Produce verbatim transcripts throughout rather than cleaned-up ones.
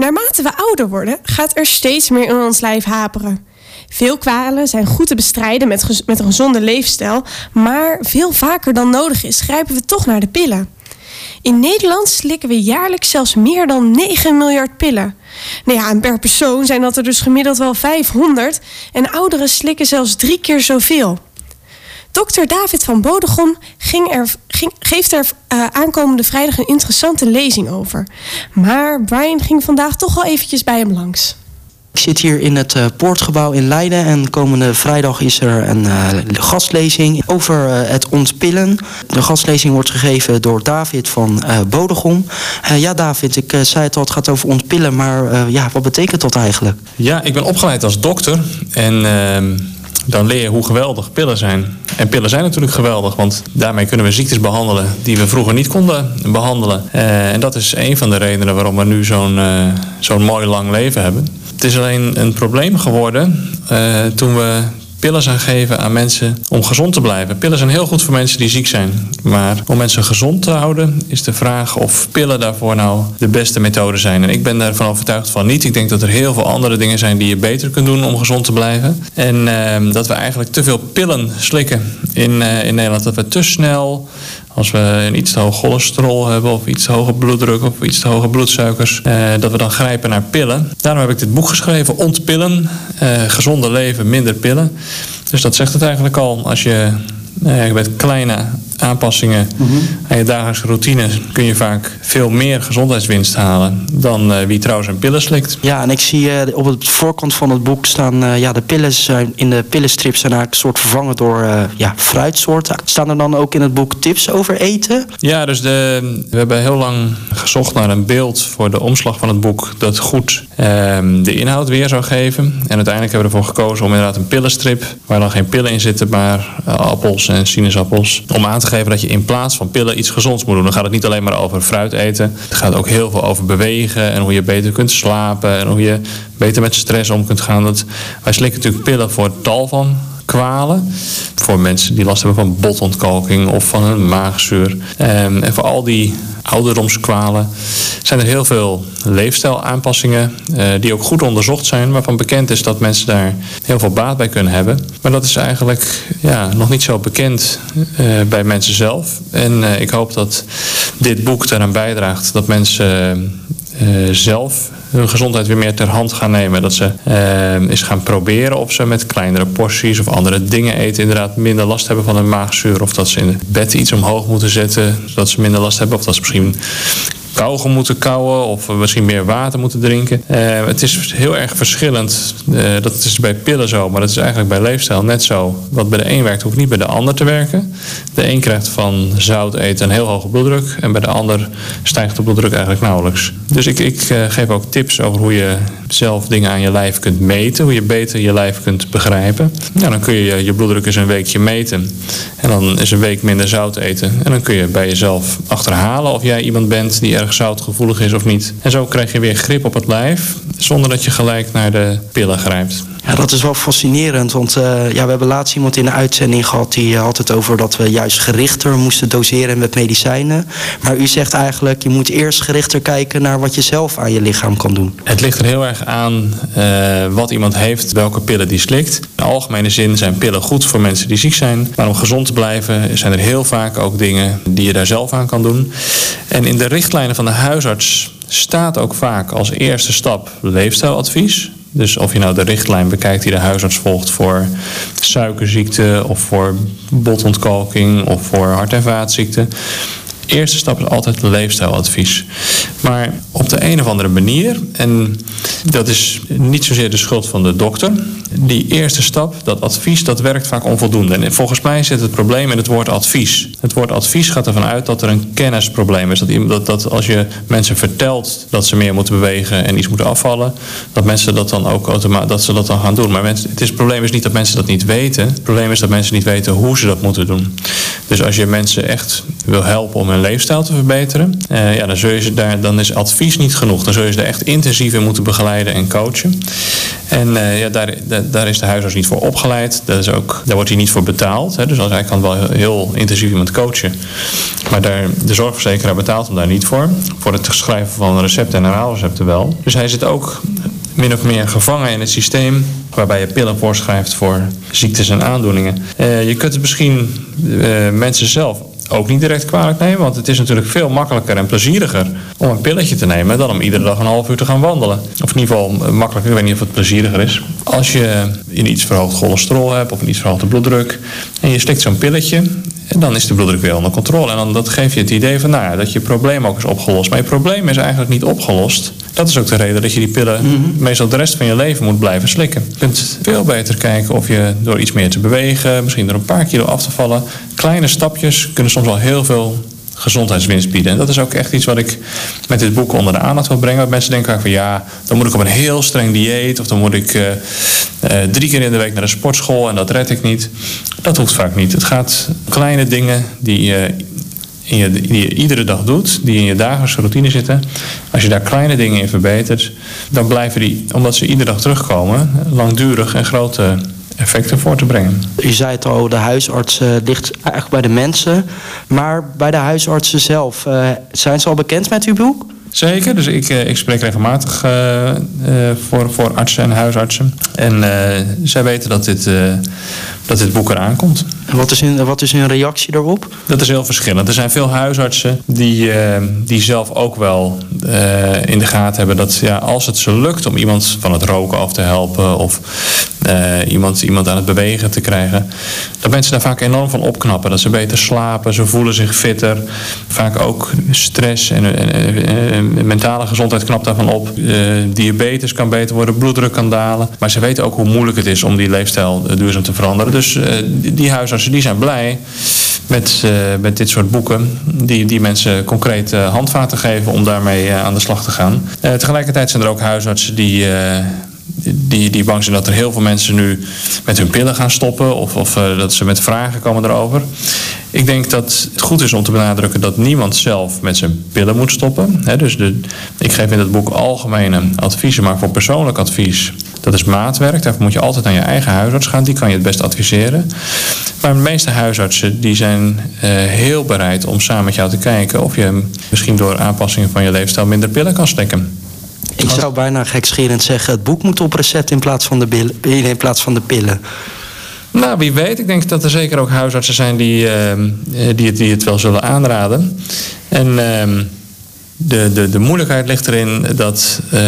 Naarmate we ouder worden, gaat er steeds meer in ons lijf haperen. Veel kwalen zijn goed te bestrijden met, gez- met een gezonde leefstijl, maar veel vaker dan nodig is, grijpen we toch naar de pillen. In Nederland slikken we jaarlijks zelfs meer dan negen miljard pillen. Nou ja, en per persoon zijn dat er dus gemiddeld wel vijfhonderd en ouderen slikken zelfs drie keer zoveel. dokter David van Bodegom ging er, ging, geeft er uh, aankomende vrijdag een interessante lezing over. Maar Brian ging vandaag toch wel eventjes bij hem langs. Ik zit hier in het uh, Poortgebouw in Leiden en komende vrijdag is er een uh, gastlezing over uh, het ontpillen. De gastlezing wordt gegeven door David van uh, Bodegom. Uh, ja David, ik uh, zei het al, het gaat over ontpillen, maar uh, ja, wat betekent dat eigenlijk? Ja, ik ben opgeleid als dokter en uh, dan leer je hoe geweldig pillen zijn. En pillen zijn natuurlijk geweldig, want daarmee kunnen we ziektes behandelen die we vroeger niet konden behandelen. Uh, en dat is een van de redenen waarom we nu zo'n, uh, zo'n mooi lang leven hebben. Het is alleen een probleem geworden uh, toen we pillen zijn geven aan mensen om gezond te blijven. Pillen zijn heel goed voor mensen die ziek zijn. Maar om mensen gezond te houden is de vraag of pillen daarvoor nou de beste methode zijn. En ik ben daarvan overtuigd van niet. Ik denk dat er heel veel andere dingen zijn die je beter kunt doen om gezond te blijven. En uh, dat we eigenlijk te veel pillen slikken in, uh, in Nederland. Dat we te snel, als we een iets te hoog cholesterol hebben of iets te hoge bloeddruk of iets te hoge bloedsuikers, eh, dat we dan grijpen naar pillen. Daarom heb ik dit boek geschreven, Ontpillen, eh, gezonde leven, minder pillen. Dus dat zegt het eigenlijk al. Als je eh, met kleine aanpassingen mm-hmm. aan je dagelijkse routine kun je vaak veel meer gezondheidswinst halen dan uh, wie trouwens een pillen slikt. Ja, en ik zie uh, op de voorkant van het boek staan, uh, ja, de pillen zijn in de pillenstrip zijn eigenlijk een soort vervangen door uh, ja, fruitsoorten. Staan er dan ook in het boek tips over eten? Ja, dus de, we hebben heel lang gezocht naar een beeld voor de omslag van het boek dat goed uh, de inhoud weer zou geven. En uiteindelijk hebben we ervoor gekozen om inderdaad een pillenstrip waar dan geen pillen in zitten, maar uh, appels en sinaasappels, om aan te geven dat je in plaats van pillen iets gezonds moet doen. Dan gaat het niet alleen maar over fruit eten. Het gaat ook heel veel over bewegen en hoe je beter kunt slapen en hoe je beter met stress om kunt gaan. Dat, wij slikken natuurlijk pillen voor tal van kwalen. Voor mensen die last hebben van botontkalking of van een maagzuur. En voor al die ouderdomskwalen zijn er heel veel leefstijlaanpassingen uh, die ook goed onderzocht zijn, waarvan bekend is dat mensen daar heel veel baat bij kunnen hebben. Maar dat is eigenlijk ja, nog niet zo bekend uh, bij mensen zelf. En uh, ik hoop dat dit boek daaraan bijdraagt dat mensen uh, zelf hun gezondheid weer meer ter hand gaan nemen. Dat ze uh, eens gaan proberen of ze met kleinere porties of andere dingen eten inderdaad minder last hebben van hun maagzuur. Of dat ze in het bed iets omhoog moeten zetten zodat ze minder last hebben. Of dat ze misschien kauwgom moeten kauwen of misschien meer water moeten drinken. Uh, het is heel erg verschillend. Uh, dat is bij pillen zo, maar dat is eigenlijk bij leefstijl net zo. Wat bij de een werkt, hoeft niet bij de ander te werken. De een krijgt van zout eten een heel hoge bloeddruk en bij de ander stijgt de bloeddruk eigenlijk nauwelijks. Dus ik, ik uh, geef ook tips over hoe je zelf dingen aan je lijf kunt meten, hoe je beter je lijf kunt begrijpen. Nou, dan kun je je bloeddruk eens een weekje meten en dan is een week minder zout eten. En dan kun je bij jezelf achterhalen of jij iemand bent die erg zoutgevoelig is of niet. En zo krijg je weer grip op het lijf zonder dat je gelijk naar de pillen grijpt. Ja, dat is wel fascinerend, want uh, ja, we hebben laatst iemand in de uitzending gehad die uh, had het over dat we juist gerichter moesten doseren met medicijnen. Maar u zegt eigenlijk, je moet eerst gerichter kijken naar wat je zelf aan je lichaam kan doen. Het ligt er heel erg aan uh, wat iemand heeft, welke pillen die slikt. In de algemene zin zijn pillen goed voor mensen die ziek zijn. Maar om gezond te blijven zijn er heel vaak ook dingen die je daar zelf aan kan doen. En in de richtlijnen van de huisarts staat ook vaak als eerste stap leefstijladvies. Dus of je nou de richtlijn bekijkt die de huisarts volgt voor suikerziekte of voor botontkalking of voor hart- en vaatziekten. De eerste stap is altijd leefstijladvies. Maar op de een of andere manier, en dat is niet zozeer de schuld van de dokter, die eerste stap, dat advies, dat werkt vaak onvoldoende. En volgens mij zit het probleem in het woord advies. Het woord advies gaat ervan uit dat er een kennisprobleem is. Dat, dat, dat als je mensen vertelt dat ze meer moeten bewegen en iets moeten afvallen, dat mensen dat dan ook automatisch dat ze dat dan gaan doen. Maar mensen, het, is, het probleem is niet dat mensen dat niet weten. Het probleem is dat mensen niet weten hoe ze dat moeten doen. Dus als je mensen echt wil helpen om hun leefstijl te verbeteren, eh, ja, dan, zul je ze daar, dan is advies niet genoeg. Dan zul je ze er echt intensief in moeten begeleiden. begeleiden en coachen. En uh, ja, daar, daar is de huisarts niet voor opgeleid. Dat is ook, daar wordt hij niet voor betaald. Hè. Dus hij kan wel heel intensief iemand coachen. Maar daar, de zorgverzekeraar betaalt hem daar niet voor. Voor het schrijven van recepten en herhaalrecepten wel. Dus hij zit ook min of meer gevangen in het systeem waarbij je pillen voorschrijft voor ziektes en aandoeningen. Uh, je kunt het misschien uh, mensen zelf ook niet direct kwalijk nemen, want het is natuurlijk veel makkelijker en plezieriger om een pilletje te nemen dan om iedere dag een half uur te gaan wandelen. Of in ieder geval makkelijker, ik weet niet of het plezieriger is. Als je een iets verhoogd cholesterol hebt of een iets verhoogde bloeddruk en je slikt zo'n pilletje, en dan is de bloeddruk weer onder controle. En dan dat geeft je het idee van nou ja, dat je probleem ook is opgelost. Maar je probleem is eigenlijk niet opgelost. Dat is ook de reden dat je die pillen mm-hmm. meestal de rest van je leven moet blijven slikken. Je kunt veel beter kijken of je door iets meer te bewegen, misschien door een paar kilo af te vallen. Kleine stapjes kunnen soms al heel veel gezondheidswinst bieden. En dat is ook echt iets wat ik met dit boek onder de aandacht wil brengen. Want mensen denken vaak van ja, dan moet ik op een heel streng dieet of dan moet ik uh, uh, drie keer in de week naar de sportschool en dat red ik niet. Dat hoeft vaak niet. Het gaat kleine dingen die je, in je, die je iedere dag doet, die in je dagelijkse routine zitten. Als je daar kleine dingen in verbetert, dan blijven die, omdat ze iedere dag terugkomen, langdurig en grote effecten voor te brengen. U zei het al, de huisarts uh, ligt eigenlijk bij de mensen. Maar bij de huisartsen zelf, uh, zijn ze al bekend met uw boek? Zeker, dus ik, ik spreek regelmatig uh, uh, voor, voor artsen en huisartsen. En uh, zij weten dat dit, uh, dat dit boek eraan komt. En wat is, hun, wat is hun reactie daarop? Dat is heel verschillend. Er zijn veel huisartsen die, uh, die zelf ook wel uh, in de gaten hebben dat ja, als het ze lukt om iemand van het roken af te helpen of uh, iemand, iemand aan het bewegen te krijgen, dat mensen daar vaak enorm van opknappen. Dat ze beter slapen, ze voelen zich fitter. Vaak ook stress en, en, en mentale gezondheid knapt daarvan op. Uh, diabetes kan beter worden, bloeddruk kan dalen. Maar ze weten ook hoe moeilijk het is om die leefstijl uh, duurzaam te veranderen. Dus uh, die, die huisartsen die zijn blij met, uh, met dit soort boeken. Die, die mensen concreet uh, handvaten geven om daarmee uh, aan de slag te gaan. Uh, tegelijkertijd zijn er ook huisartsen die... Uh, Die, die bang zijn dat er heel veel mensen nu met hun pillen gaan stoppen of, of uh, dat ze met vragen komen erover. Ik denk dat het goed is om te benadrukken dat niemand zelf met zijn pillen moet stoppen. He, dus de, ik geef in het boek algemene adviezen, maar voor persoonlijk advies, dat is maatwerk. Daarvoor moet je altijd naar je eigen huisarts gaan, die kan je het best adviseren. Maar de meeste huisartsen die zijn uh, heel bereid om samen met jou te kijken of je misschien door aanpassingen van je leefstijl minder pillen kan slikken. Ik zou bijna gekscherend zeggen, het boek moet op recept in plaats van de, billen, in plaats van de pillen. Nou, wie weet. Ik denk dat er zeker ook huisartsen zijn die, uh, die, het, die het wel zullen aanraden. En uh, de, de, de moeilijkheid ligt erin dat uh,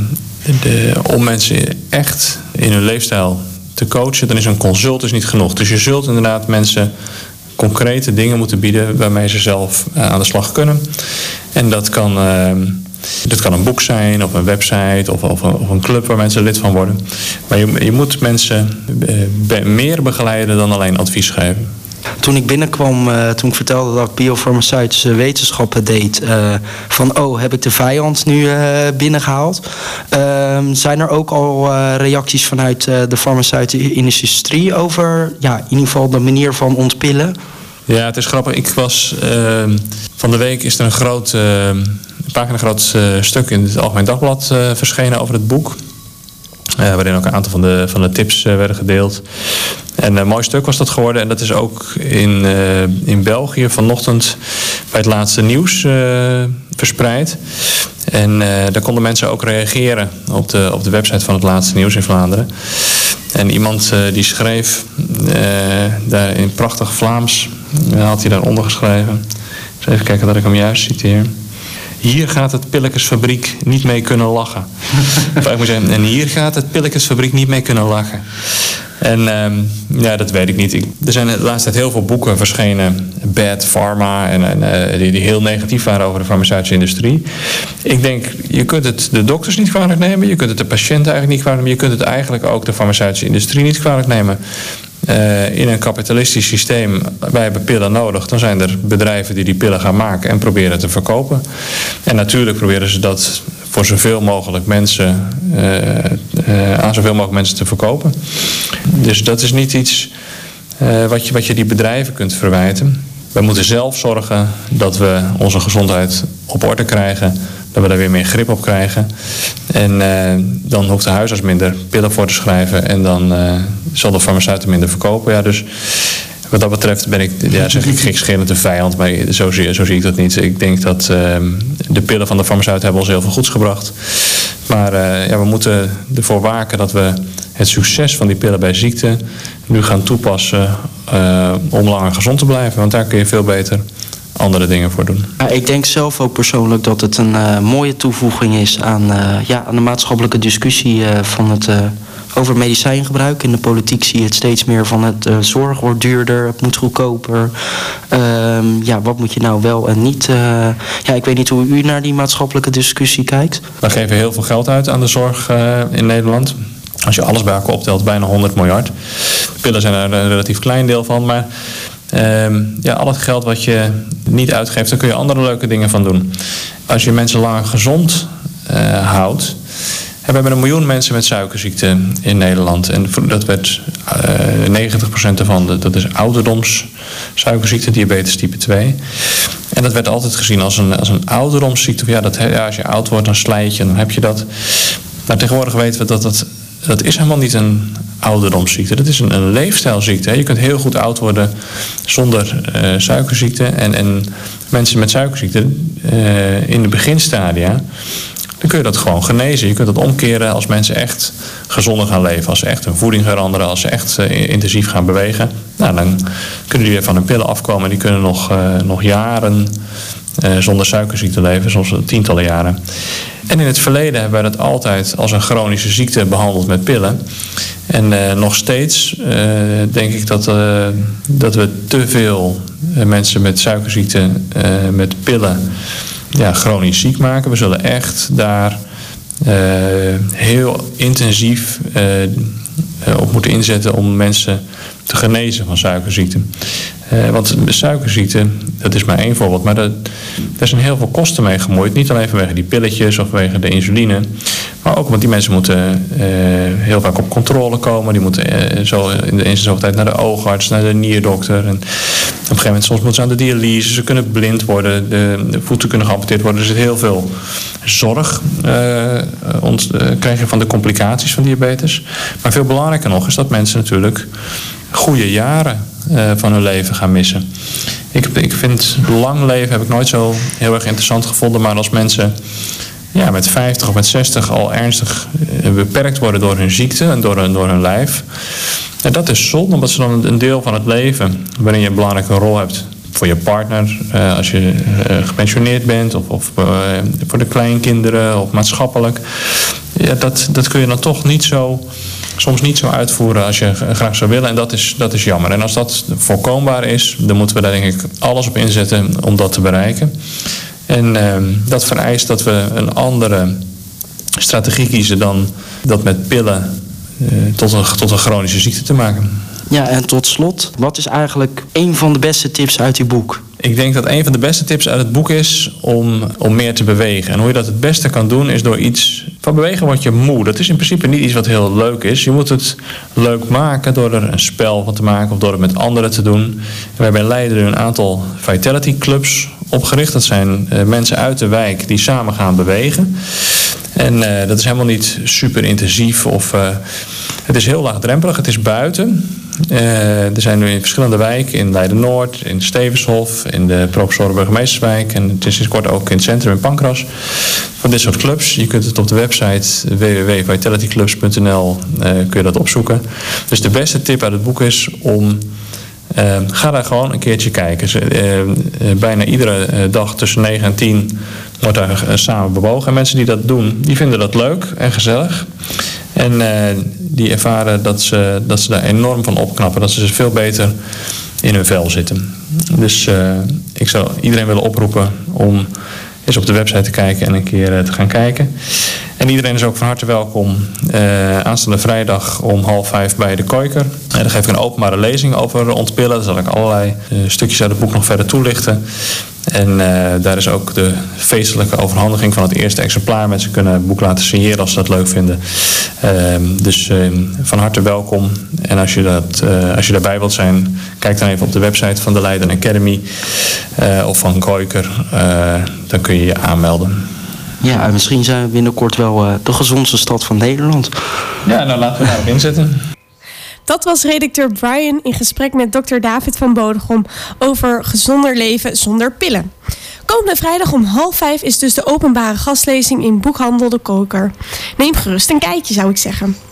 de, om mensen echt in hun leefstijl te coachen, dan is een consult dus niet genoeg. Dus je zult inderdaad mensen concrete dingen moeten bieden waarmee ze zelf uh, aan de slag kunnen. En dat kan... Uh, Dat kan een boek zijn, of een website, of, of, of een club waar mensen lid van worden. Maar je, je moet mensen be, meer begeleiden dan alleen advies geven. Toen ik binnenkwam, uh, toen ik vertelde dat ik biofarmaceutische wetenschappen deed, uh, van oh, heb ik de vijand nu uh, binnengehaald? Uh, zijn er ook al uh, reacties vanuit uh, de farmaceutische industrie over, ja, in ieder geval de manier van ontpillen? Ja, het is grappig. Ik was uh, van de week is er een groot, uh, een pagina groot uh, stuk in het Algemeen Dagblad uh, verschenen over het boek. Uh, waarin ook een aantal van de, van de tips uh, werden gedeeld. En een mooi stuk was dat geworden. En dat is ook in, uh, in België vanochtend bij het laatste nieuws uh, verspreid. En uh, daar konden mensen ook reageren op de, op de website van het laatste nieuws in Vlaanderen. En iemand uh, die schreef, uh, daar in prachtig Vlaams, uh, had hij daaronder geschreven. Dus even kijken dat ik hem juist citeer. Hier gaat het Pillekesfabriek niet mee kunnen lachen. Of ik moet zeggen, en hier gaat het Pillekesfabriek niet mee kunnen lachen. En um, ja, dat weet ik niet. Ik, er zijn de laatste tijd heel veel boeken verschenen, Bad Pharma, en, en, uh, die, die heel negatief waren over de farmaceutische industrie. Ik denk, je kunt het de dokters niet kwalijk nemen, je kunt het de patiënten eigenlijk niet kwalijk nemen, je kunt het eigenlijk ook de farmaceutische industrie niet kwalijk nemen. Uh, in een kapitalistisch systeem, wij hebben pillen nodig, dan zijn er bedrijven die die pillen gaan maken en proberen te verkopen. En natuurlijk proberen ze dat voor zoveel mogelijk mensen, uh, uh, aan zoveel mogelijk mensen te verkopen. Dus dat is niet iets uh, wat, je, wat je die bedrijven kunt verwijten. We moeten zelf zorgen dat we onze gezondheid op orde krijgen dat we daar weer meer grip op krijgen. En uh, dan hoeft de huisarts minder pillen voor te schrijven en dan uh, zal de farmaceut minder verkopen. Ja, dus wat dat betreft ben ik, ja, zeg ik gekscherend een vijand, maar zo zie, zo zie ik dat niet. Ik denk dat uh, de pillen van de farmaceut hebben ons heel veel goeds gebracht. Maar uh, ja, we moeten ervoor waken dat we het succes van die pillen bij ziekte nu gaan toepassen uh, om langer gezond te blijven. Want daar kun je veel beter andere dingen voor doen. Ja, ik denk zelf ook persoonlijk dat het een uh, mooie toevoeging is aan, uh, ja, aan de maatschappelijke discussie uh, van het, uh, over medicijngebruik. In de politiek zie je het steeds meer van het uh, zorg wordt duurder, het moet goedkoper. Uh, ja, wat moet je nou wel en niet? Uh, ja, ik weet niet hoe u naar die maatschappelijke discussie kijkt. We geven heel veel geld uit aan de zorg uh, in Nederland. Als je alles bij elkaar optelt, bijna honderd miljard. Pillen zijn er een relatief klein deel van, maar Um, ja, al het geld wat je niet uitgeeft, daar kun je andere leuke dingen van doen. Als je mensen langer gezond uh, houdt. We hebben een miljoen mensen met suikerziekte in Nederland. En dat werd uh, negentig procent ervan, dat is ouderdomssuikerziekte, diabetes type twee. En dat werd altijd gezien als een, als een ouderdomsziekte. Ja, dat, ja, als je oud wordt, dan slijt je, dan heb je dat. Maar tegenwoordig weten we dat dat... Dat is helemaal niet een ouderdomsziekte. Dat is een, een leefstijlziekte. Je kunt heel goed oud worden zonder uh, suikerziekte. En, en mensen met suikerziekte uh, in de beginstadia, dan kun je dat gewoon genezen. Je kunt dat omkeren als mensen echt gezonder gaan leven. Als ze echt hun voeding veranderen. Als ze echt uh, intensief gaan bewegen. Nou, dan kunnen die weer van hun pillen afkomen. En die kunnen nog, uh, nog jaren uh, zonder suikerziekte leven. Soms tientallen jaren. En in het verleden hebben wij dat altijd als een chronische ziekte behandeld met pillen. En uh, nog steeds uh, denk ik dat, uh, dat we te veel uh, mensen met suikerziekte uh, met pillen ja, chronisch ziek maken. We zullen echt daar uh, heel intensief uh, op moeten inzetten om mensen te genezen van suikerziekte. Uh, want suikerziekte, dat is maar één voorbeeld, maar er zijn heel veel kosten mee gemoeid. Niet alleen vanwege die pilletjes of vanwege de insuline, maar ook omdat die mensen moeten uh, heel vaak op controle komen. Die moeten uh, zo in de eerste zoveel tijd naar de oogarts, naar de nierdokter. En op een gegeven moment soms moeten ze aan de dialyse, ze kunnen blind worden, de, de voeten kunnen geamputeerd worden. Er zit heel veel zorg uh, ont, uh, krijg je van de complicaties van diabetes. Maar veel belangrijker nog is dat mensen natuurlijk goede jaren uh, van hun leven gaan missen. Ik, ik vind lang leven heb ik nooit zo heel erg interessant gevonden, maar als mensen ja, met vijftig of met zestig al ernstig uh, beperkt worden door hun ziekte en door hun, door hun lijf, ja, dat is zonde, omdat ze dan een deel van het leven waarin je een belangrijke rol hebt voor je partner, uh, als je uh, gepensioneerd bent, of, of uh, voor de kleinkinderen, of maatschappelijk. Ja, dat, dat kun je dan toch niet zo, soms niet zo uitvoeren als je graag zou willen. En dat is, dat is jammer. En als dat voorkombaar is, dan moeten we daar denk ik alles op inzetten om dat te bereiken. En uh, dat vereist dat we een andere strategie kiezen dan dat met pillen uh, tot, een, tot een chronische ziekte te maken. Ja, en tot slot, wat is eigenlijk een van de beste tips uit uw boek? Ik denk dat een van de beste tips uit het boek is om, om meer te bewegen. En hoe je dat het beste kan doen is door iets... Van bewegen word je moe. Dat is in principe niet iets wat heel leuk is. Je moet het leuk maken door er een spel van te maken of door het met anderen te doen. En we hebben in Leiden een aantal Vitality Clubs opgericht. Dat zijn uh, mensen uit de wijk die samen gaan bewegen. En uh, dat is helemaal niet super intensief of... Uh, het is heel laagdrempelig. Het is buiten. Uh, er zijn nu in verschillende wijken, in Leiden-Noord, in Stevenshof, in de Professor Burgemeesterswijk en het is sinds kort ook in het centrum in Pancras. Van dit soort clubs. Je kunt het op de website w w w punt vitality clubs punt n l uh, kun je dat opzoeken. Dus de beste tip uit het boek is om uh, ga daar gewoon een keertje kijken. Uh, uh, bijna iedere uh, dag tussen negen en tien wordt daar uh, samen bewogen. En mensen die dat doen, die vinden dat leuk en gezellig. En uh, die ervaren dat ze, dat ze daar enorm van opknappen. Dat ze veel beter in hun vel zitten. Dus uh, ik zou iedereen willen oproepen om eens op de website te kijken en een keer uh, te gaan kijken. En iedereen is ook van harte welkom uh, aanstaande vrijdag om half vijf bij de Koiker. Uh, dan geef ik een openbare lezing over ontpillen. Daar zal ik allerlei uh, stukjes uit het boek nog verder toelichten. En uh, daar is ook de feestelijke overhandiging van het eerste exemplaar. Mensen kunnen het boek laten signeren als ze dat leuk vinden. Uh, dus uh, van harte welkom. En als je, dat, uh, als je daarbij wilt zijn, kijk dan even op de website van de Leiden Academy uh, of van Koiker. Uh, dan kun je je aanmelden. Ja, en misschien zijn we binnenkort wel uh, de gezondste stad van Nederland. Ja, nou laten we daarop inzetten. Dat was redacteur Brian in gesprek met dokter David van Bodegom over gezonder leven zonder pillen. Komende vrijdag om half vijf is dus de openbare gastlezing in Boekhandel de Koker. Neem gerust een kijkje, zou ik zeggen.